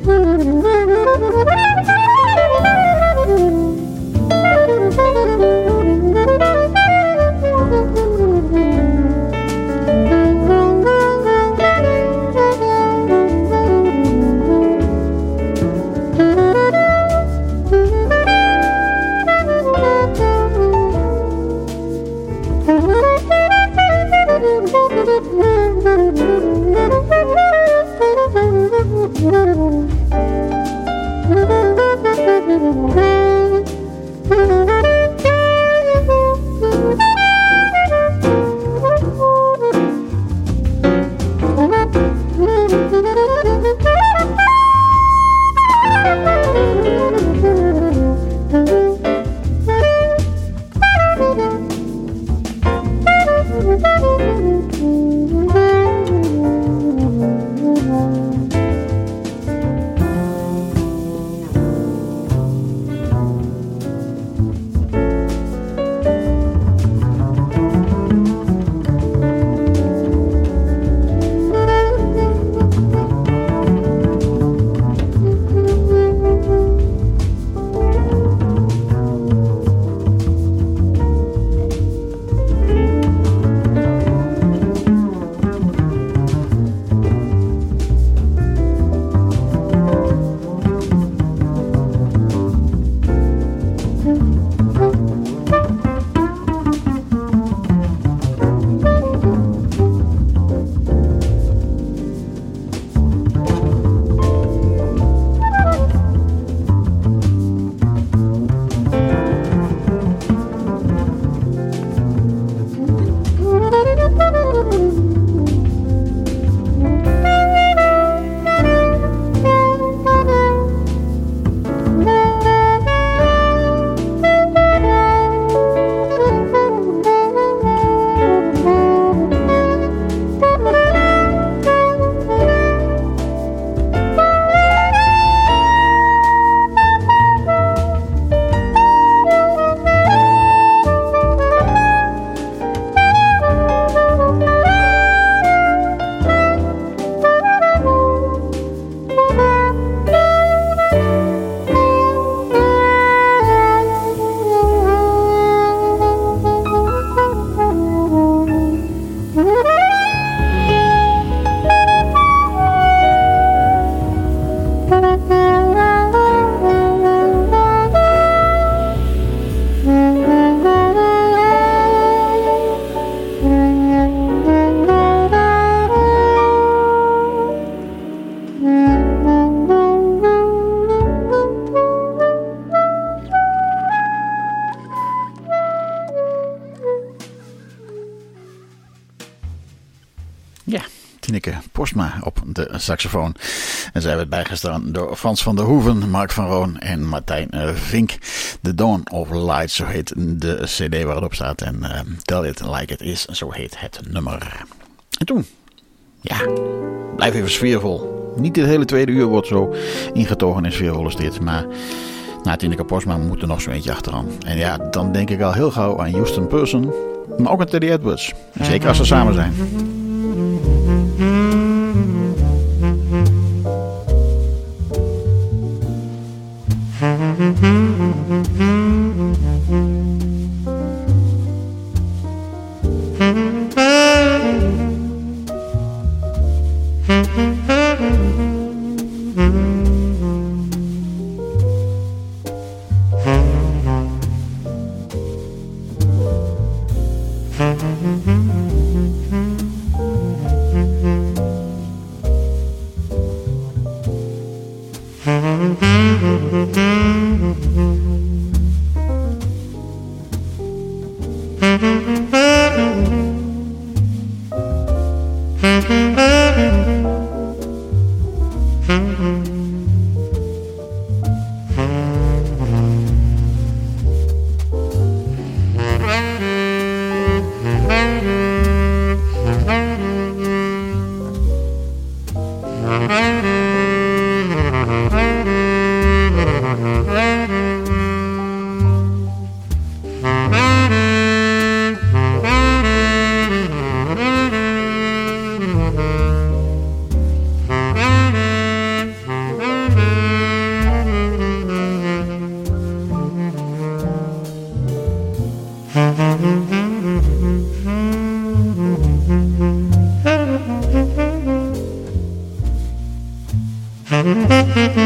Tineke Postma op de saxofoon. En zij werd bijgestaan door Frans van der Hoeven, Mark van Roon en Martijn Vink. The Dawn of Light, zo heet de cd waar het op staat. En Tell It Like It Is, zo heet het nummer. En toen, ja, blijf even sfeervol. Niet dit hele tweede uur wordt zo ingetogen en sfeervol als dit, maar na Tineke Postma moet er nog zo eentje achteraan. En ja, dan denk ik al heel gauw aan Houston Person, maar ook aan Teddy Edwards. Zeker als ze samen zijn.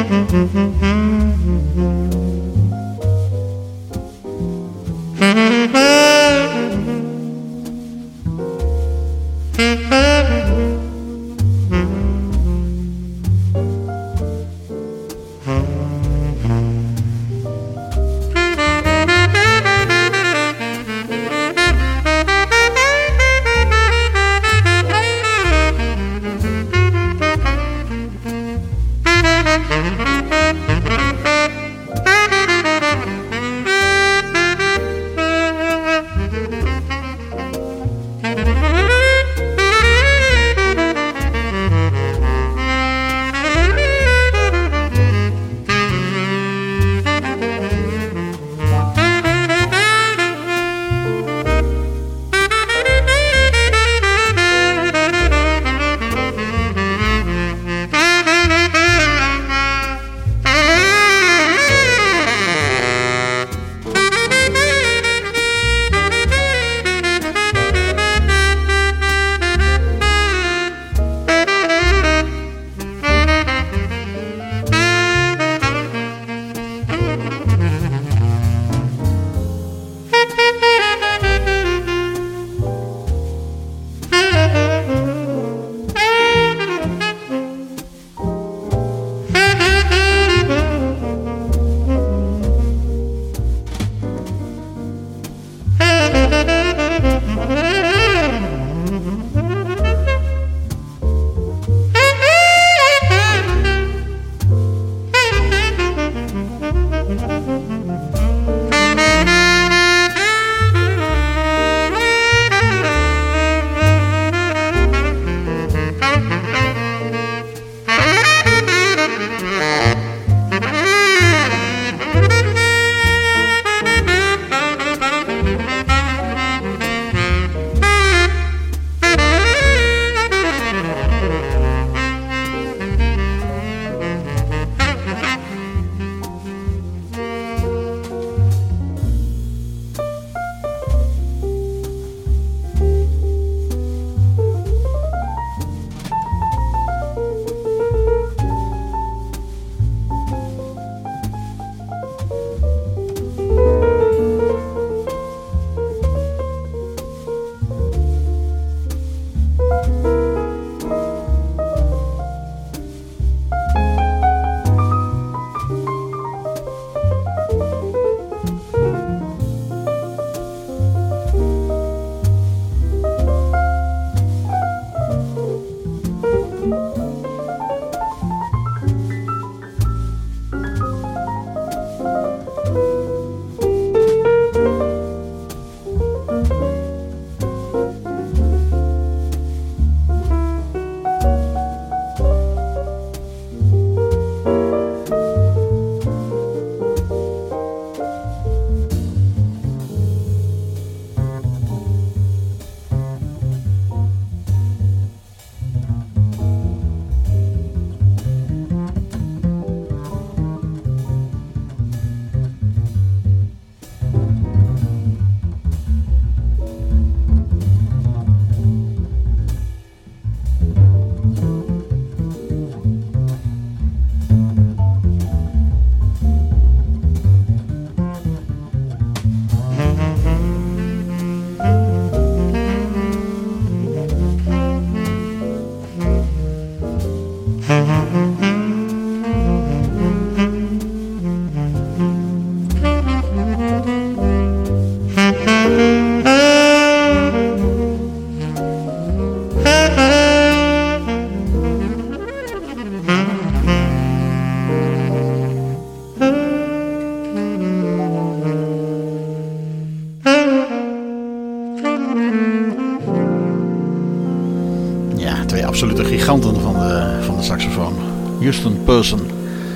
absolute giganten van de saxofoon. Houston Person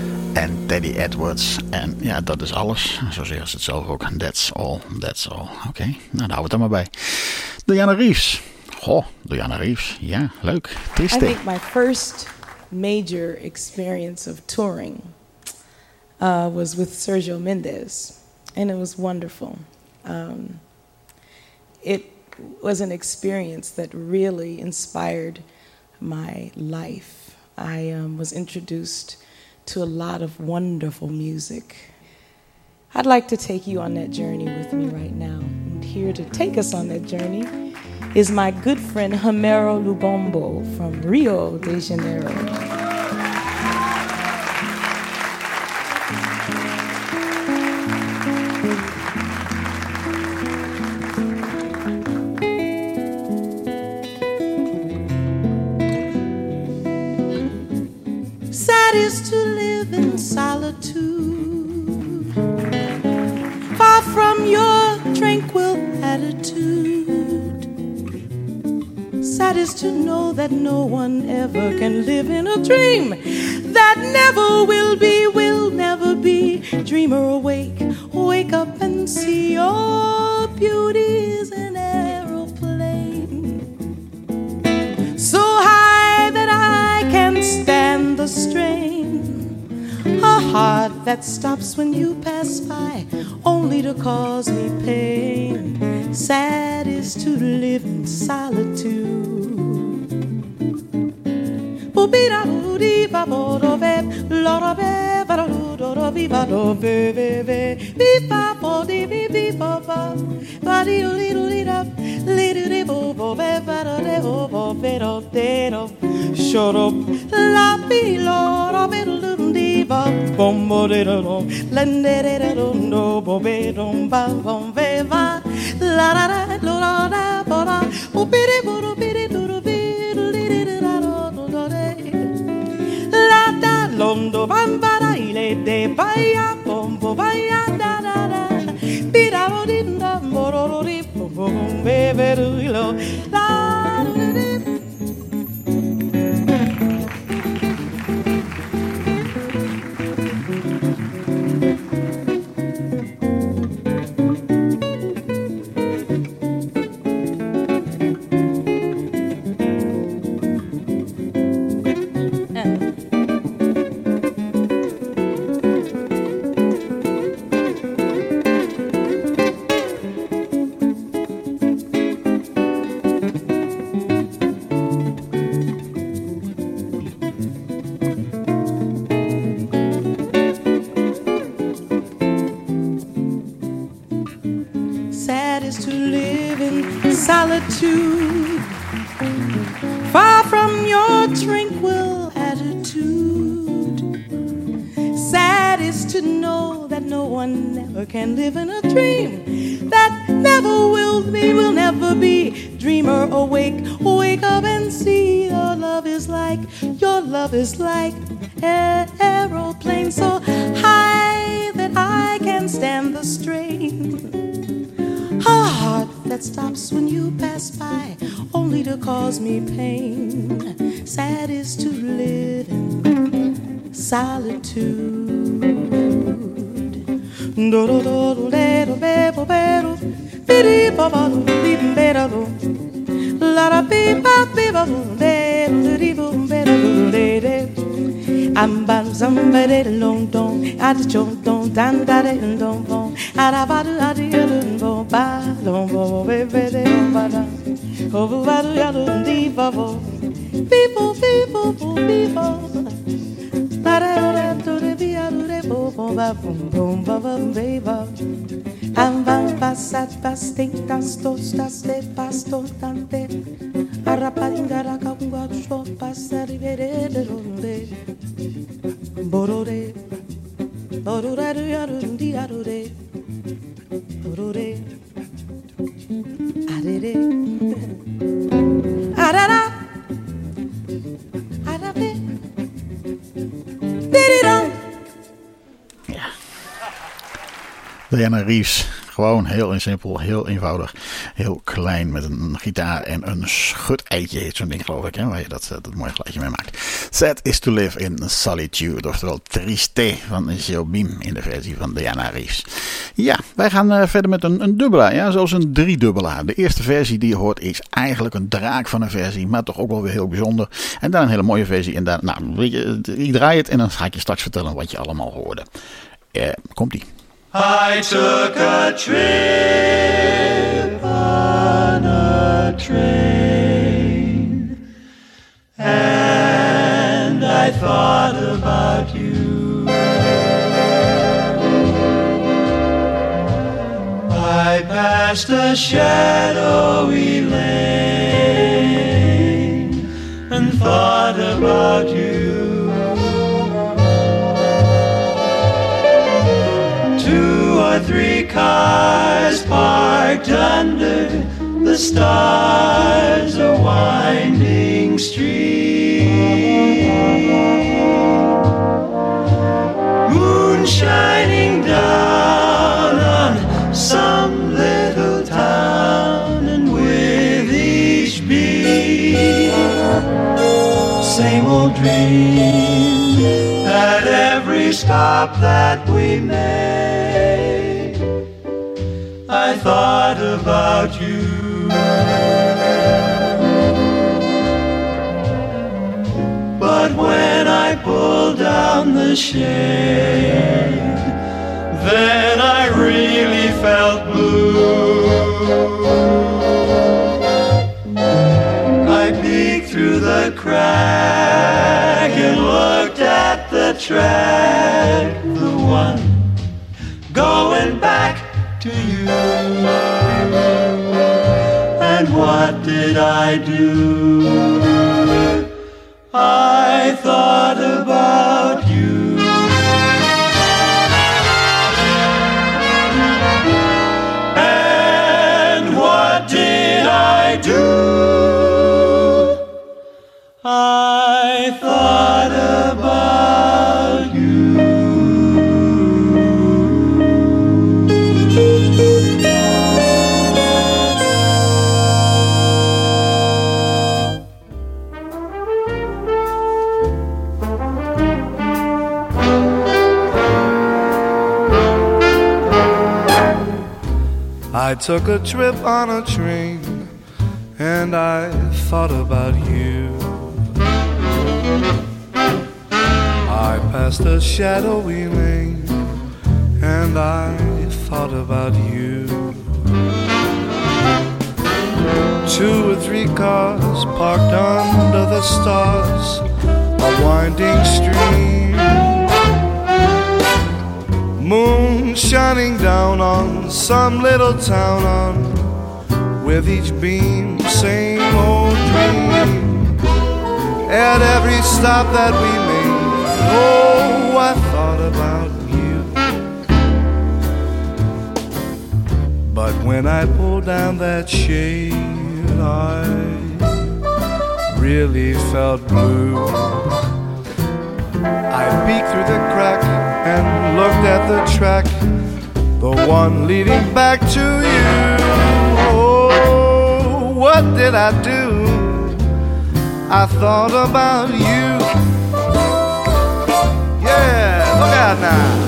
en Teddy Edwards. En ja, dat is alles. Zo zeggen ze het zelf ook. That's all, that's all. Oké, nou dan houden we het er maar bij. Diana Reeves. Goh, Diana Reeves. Ja, leuk. Triste. I think my first major experience of touring was with Sergio Mendes. And it was wonderful. It was an experience that really inspired my life. I was introduced to a lot of wonderful music. I'd like to take you on that journey with me right now. And here to take us on that journey is my good friend Homero Lubombo from Rio de Janeiro. Sad is to live in solitude, far from your tranquil attitude. Sad is to know that no one ever can live in a dream that never will never be. Dreamer awake, wake up and see your beauty is an aeroplane, so high that I can stand the strain. A heart that stops when you pass by, only to cause me pain. Sad is to live in solitude. Shut up, la pilora diva bombo de do lende de do bobe dom ba bom veva la la la la la bora upiri buru piri duru biru li da do de la da londo bambara ile de baya bombo baya da da da pira bodinda mororo ri bom bebe lo la solitude, far from your tranquil attitude. Sad is to know that no one ever can live in a dream that never will never be. Dreamer awake, wake up and see your love is like an aeroplane, so high that I can stand the strain. A heart that stops when you pass by, only to cause me pain. Sad is to live in solitude. Amba zambere london adjon don dandare don bon arabadu adiyun bon ba don bo bebe bada obadu yadun di babo people para to the biare bo ba bum ba beba amba passat pastintas tostas de pastotante arapangara kaunga sho passari vere de Borore, borore, yarundi, arure, borore, arere, arara, arabe, diridan. Ja. Diana Reeves. Gewoon heel simpel, heel eenvoudig, heel klein met een gitaar en een schudeitje heet zo'n ding geloof ik, hè, waar je dat mooie geluidje mee maakt. Sad is to live in solitude, oftewel Triste van Jobim in de versie van Diana Reeves. Ja, wij gaan verder met een dubbela, ja, zoals een driedubbela. De eerste versie die je hoort is eigenlijk een draak van een versie, maar toch ook wel weer heel bijzonder. En dan een hele mooie versie en dan, nou, ik draai het en dan ga ik je straks vertellen wat je allemaal hoorde. Komt-ie. I took a trip on a train, and I thought about you. past a shadowy lane and thought about you. 2 or 3 cars parked under the stars, a winding street, moon shining down on some little town, and with each beat, same old dream. At every stop that we made, I thought about you. But when I pulled down the shade, then I really felt blue. I peeked through the crack and looked at the track, the one going back to you. And what did I do? I thought about you. And what did I do? I thought about you. I took a trip on a train and I thought about you. I passed a shadowy lane and I thought about you. 2 or 3 cars parked under the stars, a winding stream, moon shining down on some little town, on with each beam, same old dream. At every stop that we made, oh, I thought about you. But when I pulled down that shade, I really felt blue. I peeked through the crack and looked at the track, the one leading back to you. Oh, what did I do? I thought about you. Yeah, look out now.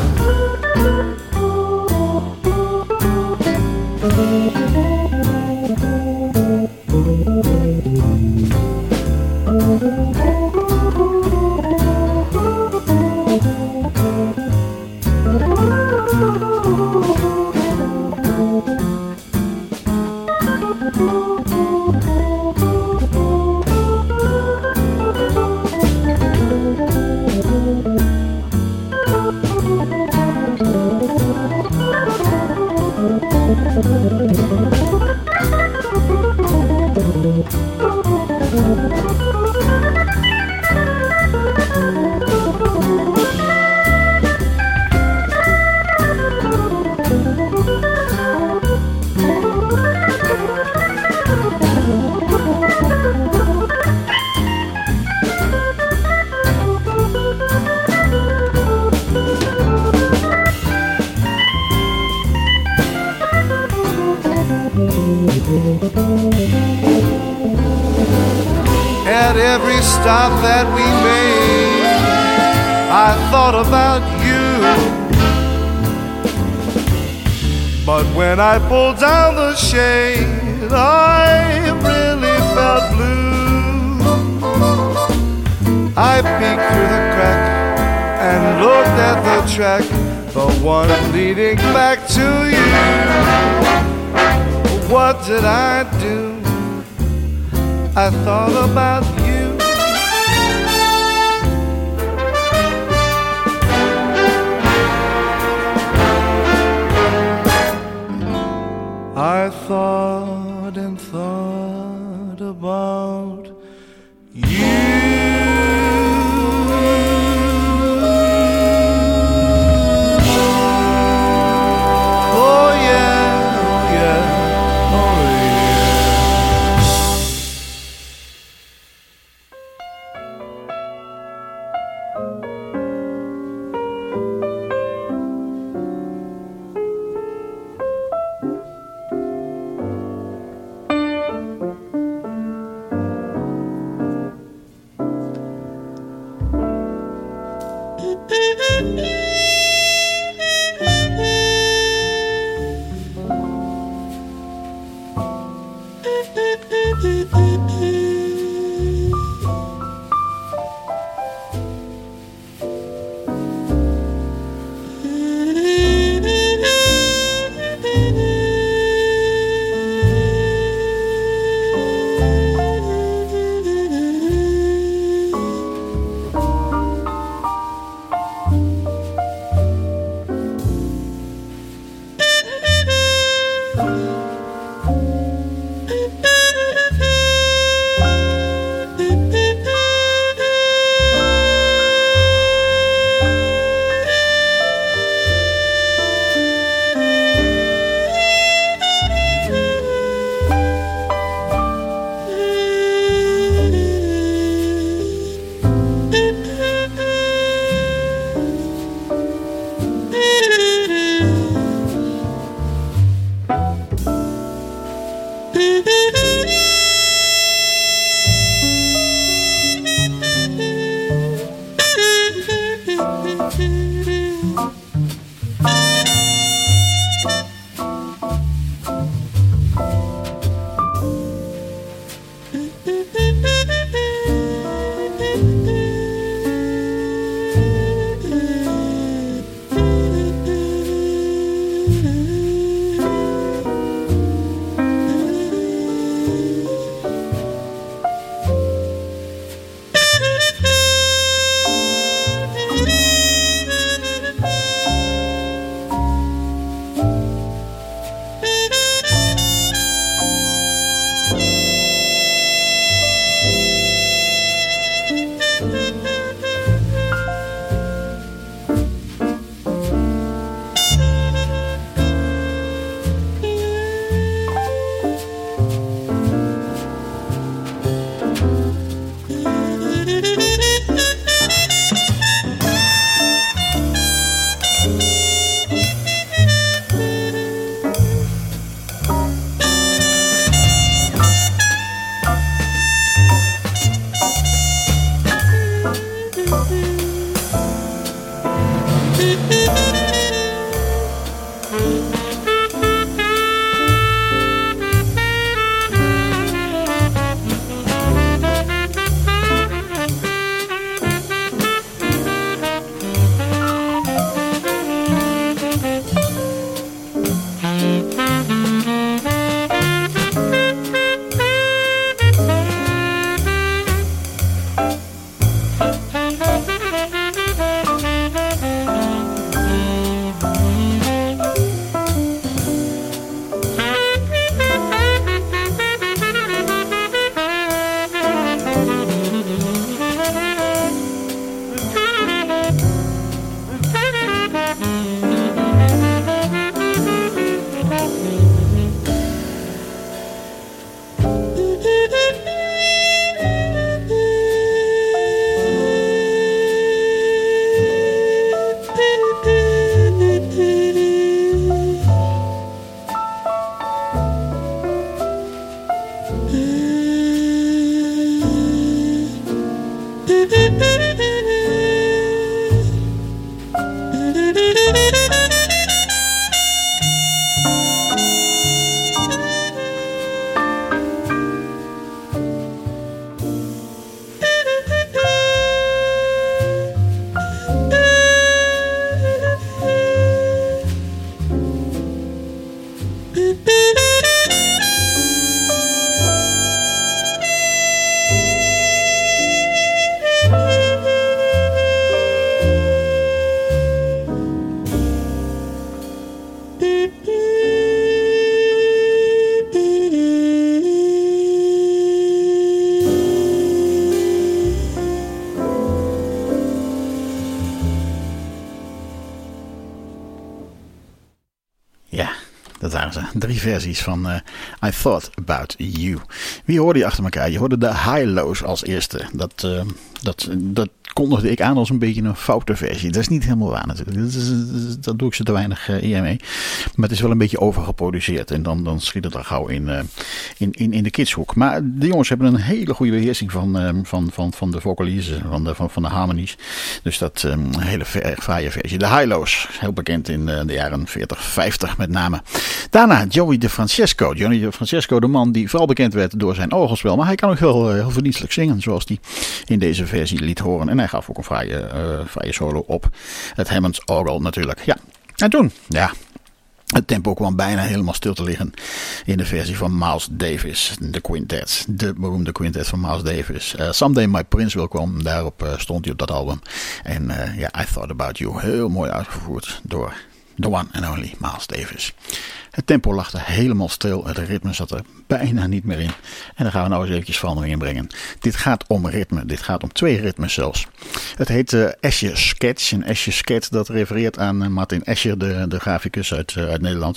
At every stop that we made, I thought about you. But when I pulled down the shade, I really felt blue. I peeked through the crack and looked at the track, the one leading back to you. What did I do? I thought about you. I Dat waren ze. 3 versies van I Thought About You. Wie hoorde je achter elkaar? Je hoorde de Hi-Lo's als eerste. Dat kondigde ik aan als een beetje een foute versie. Dat is niet helemaal waar natuurlijk. Dat doe ik ze te weinig eer mee. Maar het is wel een beetje overgeproduceerd. En dan schiet het er gauw in de kidshoek. Maar de jongens hebben een hele goede beheersing van de vocalies, van de harmonies. Dus dat een hele fraaie versie. De Hi-Lo's, heel bekend in de jaren 40, 50 met name. Daarna Joey DeFrancesco. Joey DeFrancesco, de man die vooral bekend werd door zijn orgelspel. Maar hij kan ook heel verdienstelijk zingen, zoals hij in deze versie liet horen. En hij gaf ook een fraaie solo op het Hammond orgel natuurlijk. Ja, en toen, het tempo kwam bijna helemaal stil te liggen in de versie van Miles Davis, de quintet. De beroemde quintet van Miles Davis. Someday My Prince Will Come, daarop stond hij op dat album. En I Thought About You, heel mooi uitgevoerd door the one and only Miles Davis. Het tempo lag er helemaal stil, het ritme zat er bijna niet meer in. En daar gaan we nou eens eventjes verandering in brengen. Dit gaat om ritme, dit gaat om 2 ritmes zelfs. Het heet Escher Sketch. En Escher Sketch, dat refereert aan Martin Escher, de graficus uit Nederland.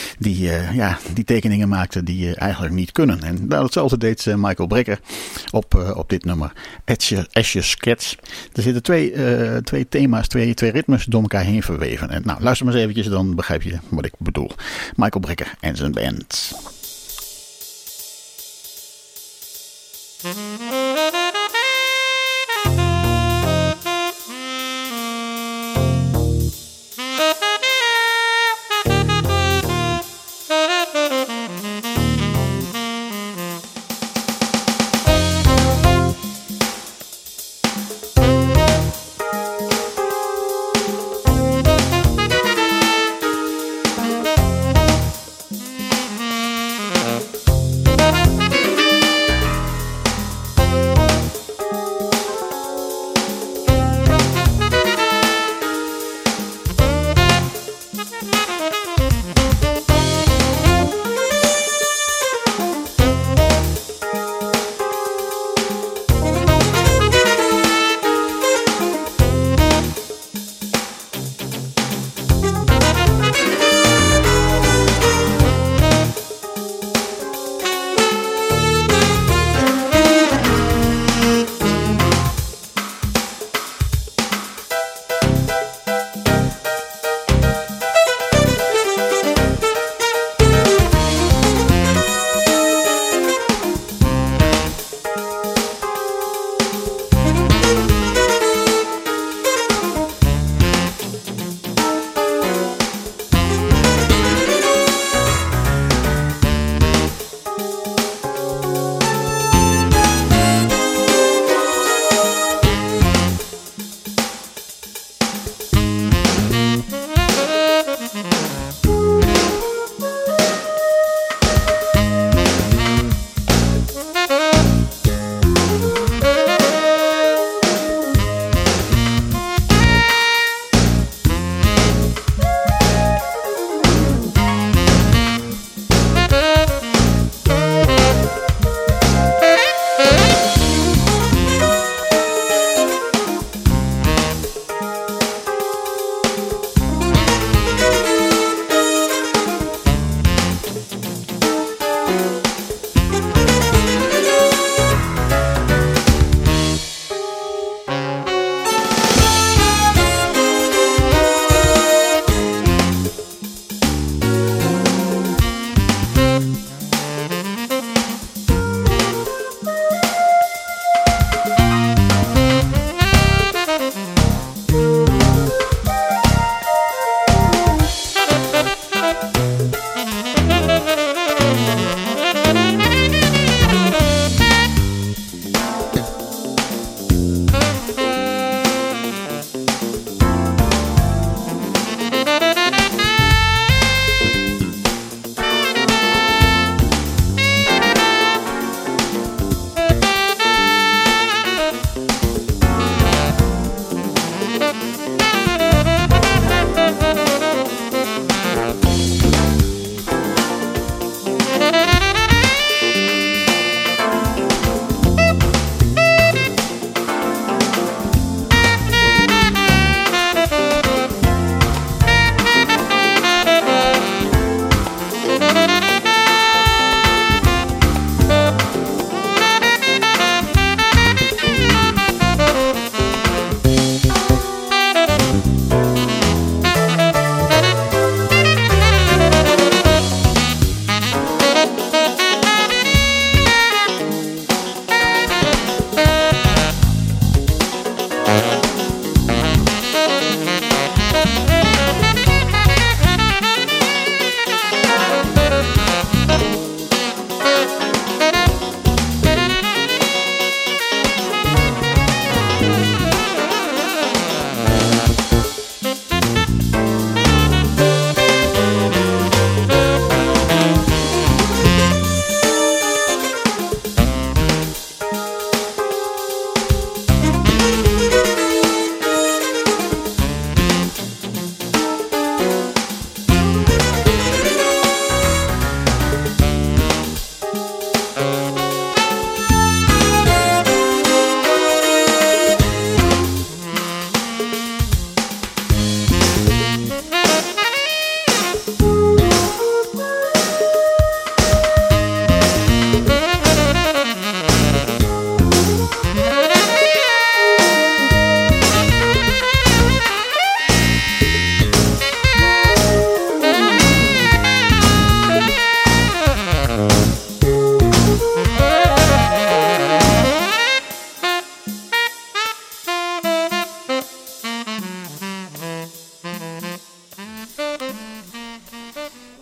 Die tekeningen maakte die eigenlijk niet kunnen. En hetzelfde deed Michael Brecker op dit nummer. Escher Sketch. Er zitten twee thema's, twee ritmes door elkaar heen verweven. En nou, luister maar eens eventjes, dan begrijp je wat ik bedoel. Michael Brecker en zijn band.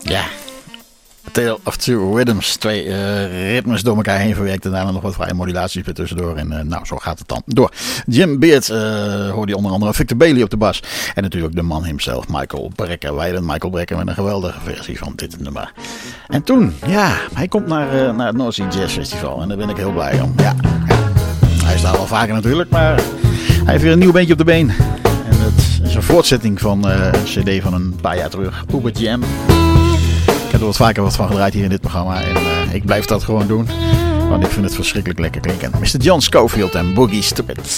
Ja. Tale of Two Rhythms. 2 ritmes door elkaar heen verwerkt. En daarna nog wat vrije modulaties weer tussendoor. En nou, zo gaat het dan door. Jim Beard hoorde je onder andere Victor Bailey op de bas. En natuurlijk de man himself, Michael Brecker. Wij hadden Michael Brecker met een geweldige versie van dit nummer. En toen, ja, hij komt naar het North Sea Jazz Festival. En daar ben ik heel blij om. Ja. Hij staat al vaker natuurlijk, maar hij heeft weer een nieuw beentje op de been. En het is een voortzetting van een cd van een paar jaar terug. Uber Jam. Ik heb er wat vaker wat van gedraaid hier in dit programma. En ik blijf dat gewoon doen. Want ik vind het verschrikkelijk lekker klinken. Mr. John Scofield en Boogie Stupid.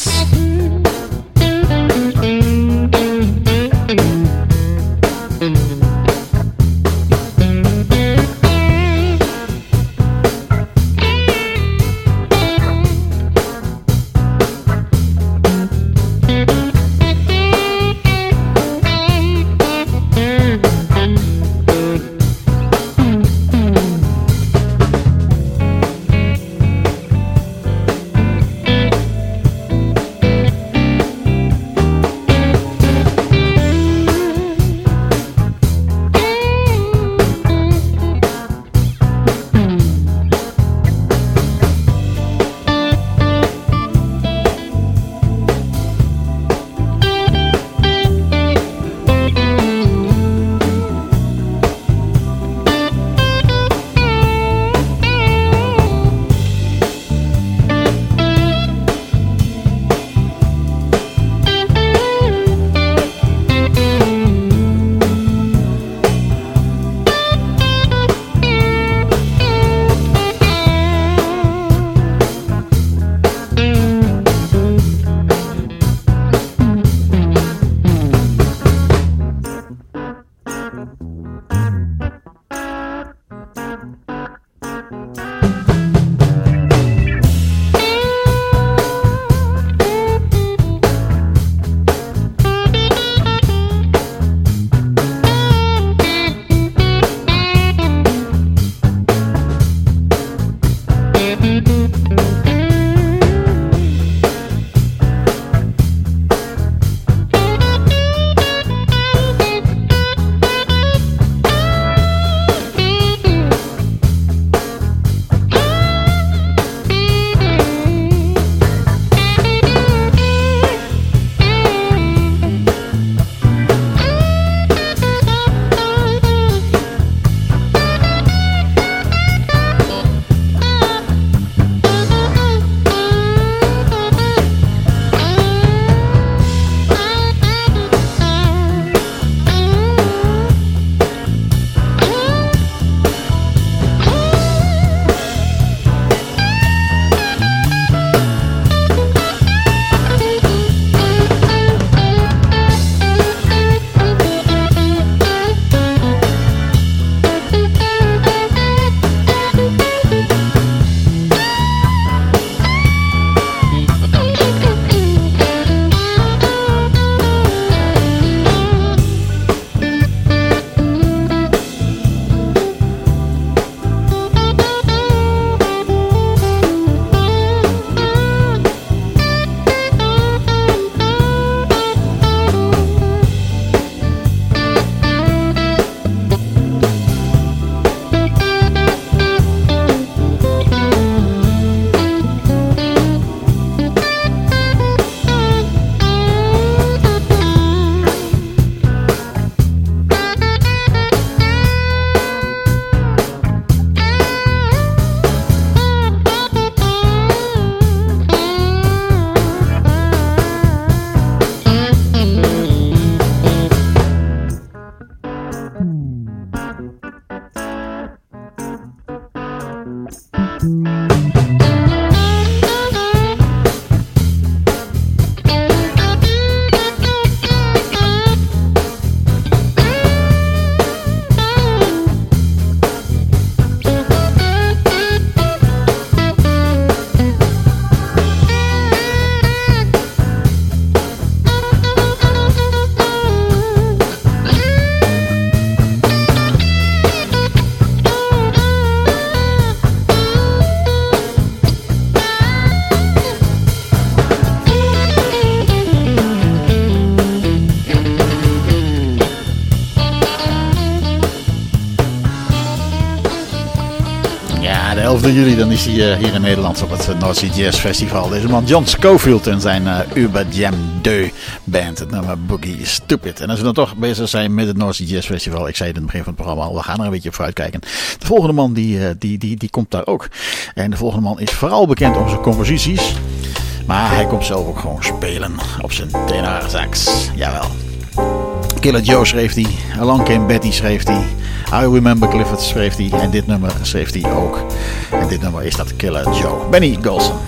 11 juli dan is hij hier in Nederland op het North Sea Jazz Festival. Deze man John Scofield en zijn Uber Jam 2 band, het nummer Boogie Stupid. En als we dan toch bezig zijn met het North Sea Jazz Festival, ik zei het in het begin van het programma al, we gaan er een beetje op vooruit kijken. De volgende man die komt daar ook. En de volgende man is vooral bekend om zijn composities, maar hij komt zelf ook gewoon spelen op zijn tenorsax. Jawel. Killer Joe schreef hij, Along Came Betty schreef hij, I Remember Clifford schreef hij en dit nummer schreef hij ook. En dit nummer is dat Killer Joe. Benny Golson.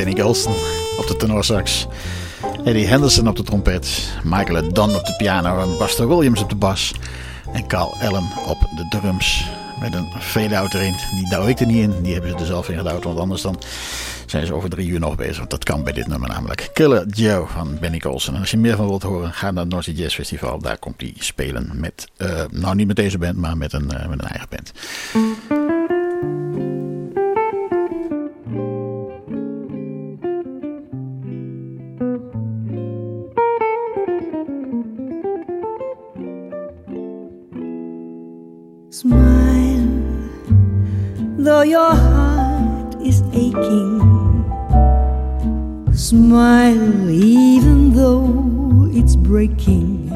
Benny Golson op de tenorsax, Eddie Henderson op de trompet, Michael Dunn op de piano en Buster Williams op de bas en Carl Allen op de drums. Met een fade-out erin. Die douw ik er niet in. Die hebben ze er zelf in gedouwd. Want anders dan zijn ze over 3 uur nog bezig. Want dat kan bij dit nummer namelijk. Killer Joe van Benny Golson. En als je meer van wilt horen, ga naar het North Sea Jazz Festival. Daar komt hij spelen met, nou niet met deze band, maar met een eigen band. Smile, though your heart is aching. Smile, even though it's breaking.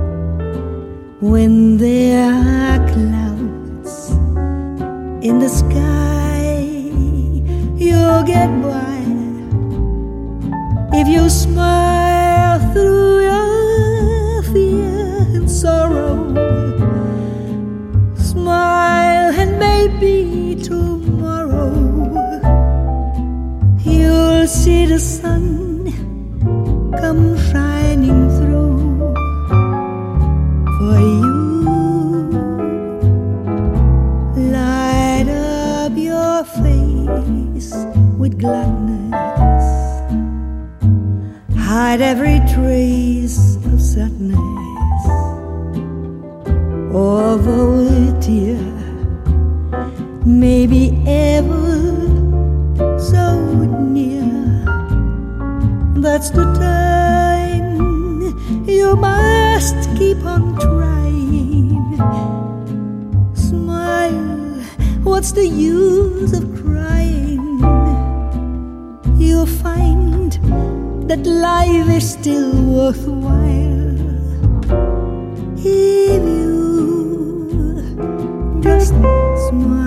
When there are clouds in the sky, you'll get by. If you smile through your fear and sorrow, smile and maybe tomorrow you'll see the sun come shining through for you. Light up your face with gladness, hide every trace of sadness. Although a tear may be ever so near, that's the time you must keep on trying. Smile, what's the use of crying? You'll find that life is still worthwhile if you just smile.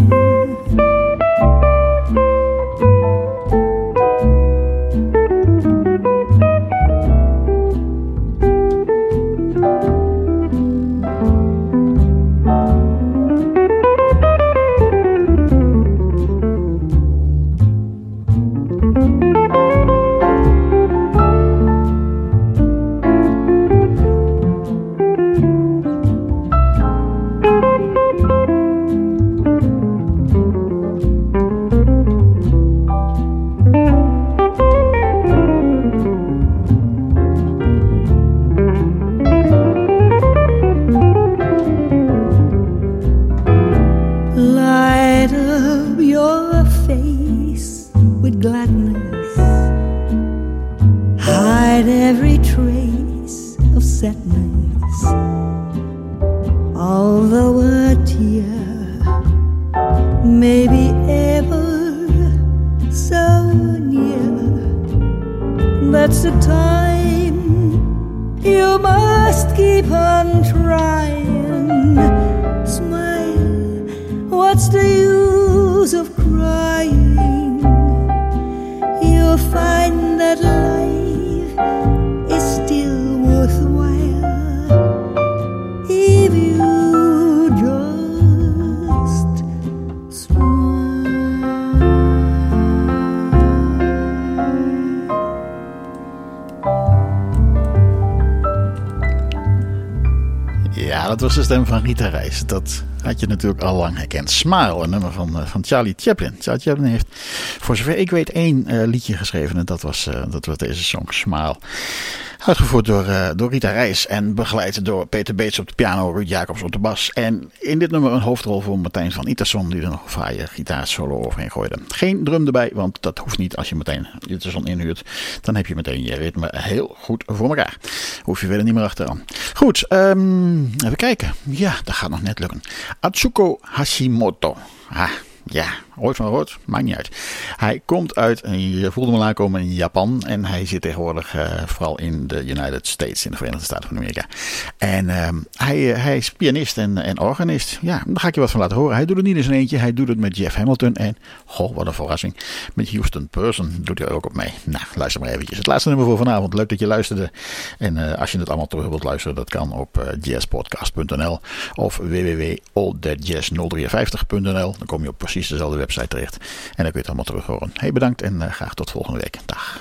Dat was de stem van Rita Reis. Dat had je natuurlijk al lang herkend. Smile, een nummer van Charlie Chaplin. Charlie Chaplin heeft, voor zover ik weet, 1 liedje geschreven. En dat was deze song, Smile. Uitgevoerd door Rita Reis en begeleid door Peter Beets op de piano, Ruud Jacobs op de bas. En in dit nummer een hoofdrol voor Martijn van Itterson, die er nog een fraaie gitaarsolo overheen gooide. Geen drum erbij, want dat hoeft niet als je Martijn Itterson inhuurt. Dan heb je meteen je ritme heel goed voor elkaar. Hoef je verder niet meer achteraan. Goed, even kijken. Ja, dat gaat nog net lukken. Atsuko Hashimoto. Ja, ooit van gehoord, maakt niet uit. Hij komt uit, je voelde hem al aankomen, in Japan. En hij zit tegenwoordig vooral in de United States, in de Verenigde Staten van Amerika. En hij is pianist en organist. Ja, daar ga ik je wat van laten horen. Hij doet het niet in zijn eentje, hij doet het met Jeff Hamilton. En, wat een verrassing, met Houston Person doet hij ook op mee. Nou, luister maar eventjes. Het laatste nummer voor vanavond. Leuk dat je luisterde. En als je het allemaal terug wilt luisteren, dat kan op jazzpodcast.nl of www.allthatjazz053.nl. Dan kom je op precies dezelfde website website terecht. En dan kun je het allemaal terug horen. Hey, bedankt en graag tot volgende week. Dag.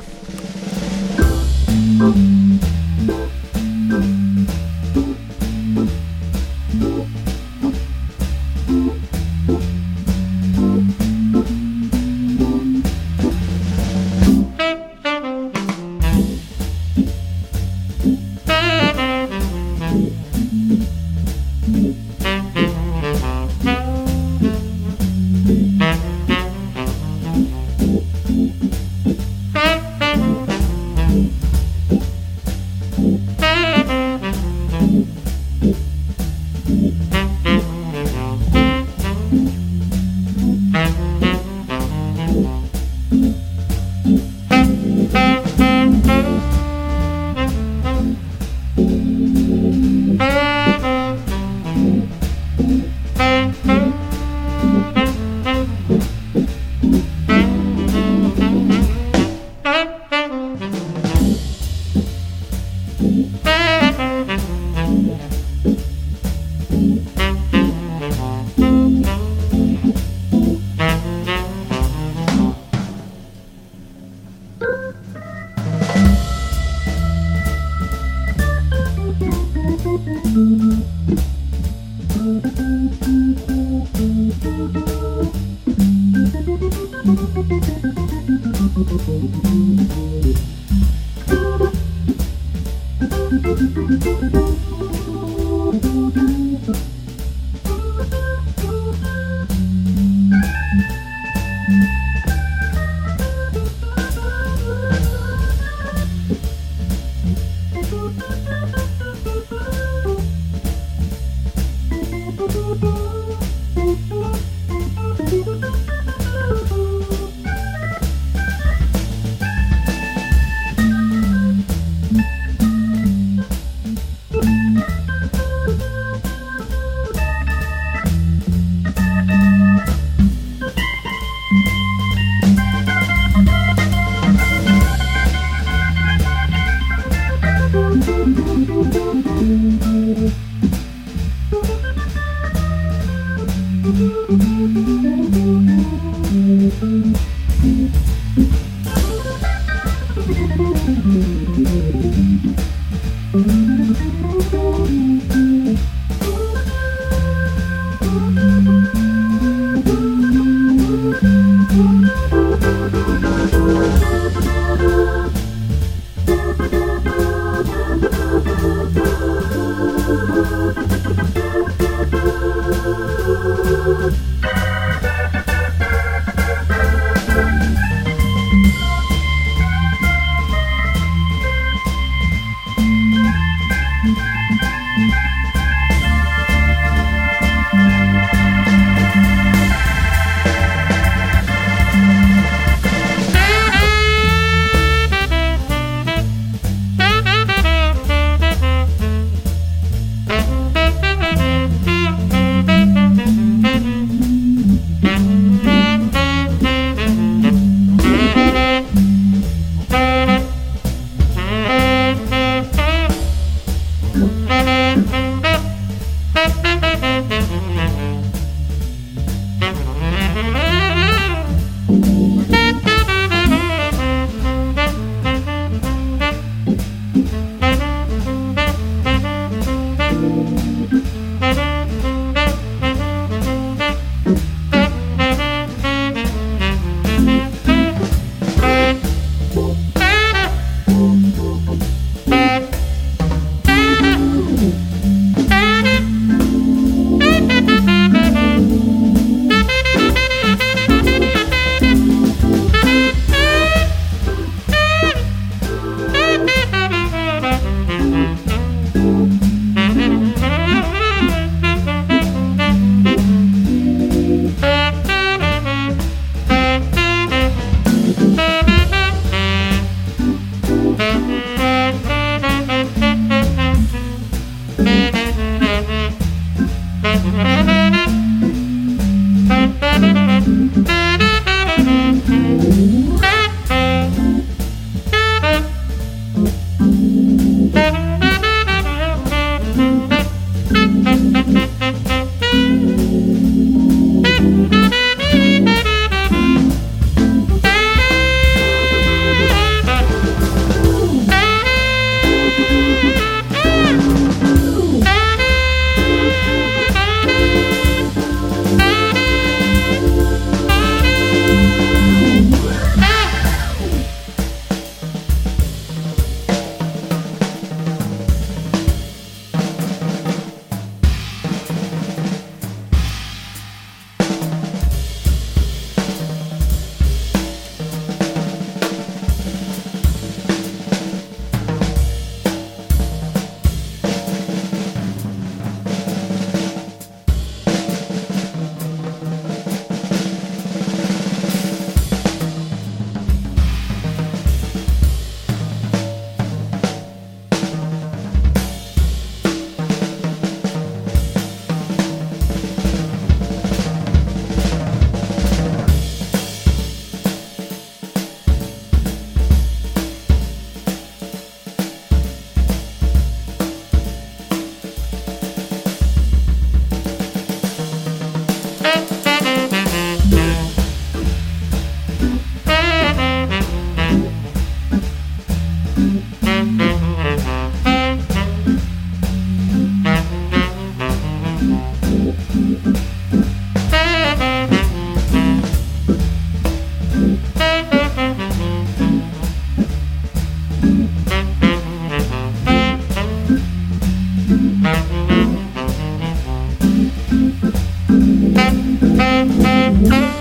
you.